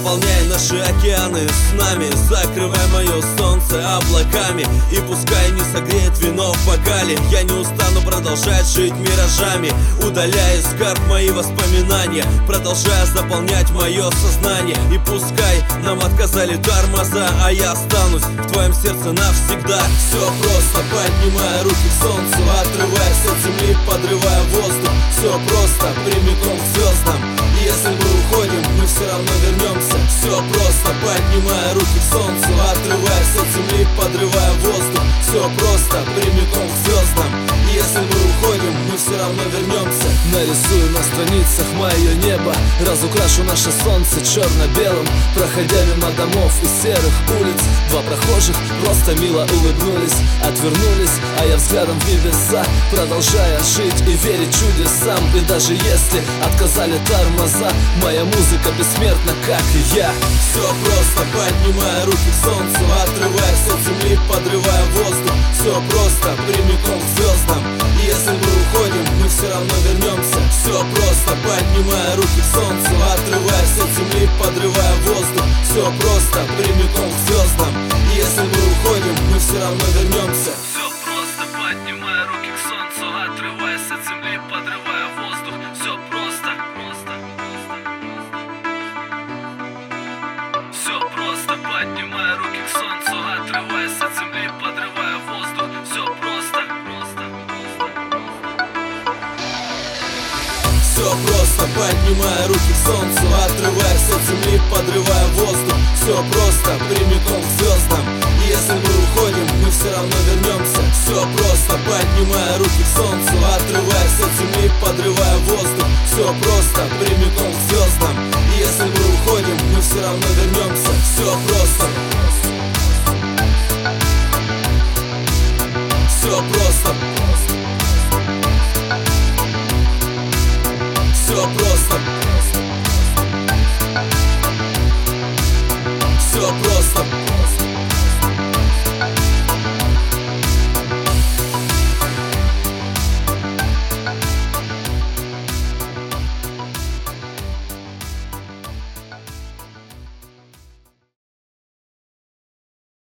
Заполняй наши океаны с нами, закрывай мое солнце облаками. И пускай не согреет вино в бокале, я не устану продолжать жить миражами, удаляя из карт мои воспоминания, продолжая заполнять мое сознание. И пускай нам отказали тормоза, а я останусь в твоем сердце навсегда. Все просто, поднимая руки к солнцу, отрываясь от земли, подрывая воздух. Все просто, прямиком к звездам. И если мы уходим, мы все равно вернемся. Все просто, поднимая руки к солнцу, отрываясь от земли, подрывая воздух. Все просто, прямиком к звездам. И если мы уходим, мы все равно вернемся. Нарисую на страницах мое небо, разукрашу наше солнце черно-белым. Проходя мимо домов и серых улиц, два прохожих просто мило улыбнулись, отвернулись, а я взглядом в небеса, продолжая жить и верить чудесам. И даже если отказали тормоза, моя музыка бессмертна, как и я. Все просто, поднимая руки к солнцу, отрываясь от земли, подрывая воздух. Все просто, прямиком к звездам. И если мы уходим, мы все равно вернемся. Все просто, поднимая руки к солнцу, отрываясь от земли, подрывая воздух. Все просто, прямиком к звездам. И если мы уходим, мы все равно вернемся. Все просто, поднимая руки к солнцу, отрываясь от земли, подрывая воздух. Все просто, все просто, поднимая руки к солнцу, отрываясь от земли, подрывая воздух. Все просто. Все просто, поднимая руки к солнцу, отрываясь от земли, подрывая воздух. Все просто, прямиком к звездам. И если мы уходим, мы все равно вернемся. Все просто, поднимая руки к солнцу, отрываясь от земли, подрывая воздух. Все просто, прямиком к звездам. И если мы уходим, мы все равно вернемся. Все просто. Все просто. Все просто.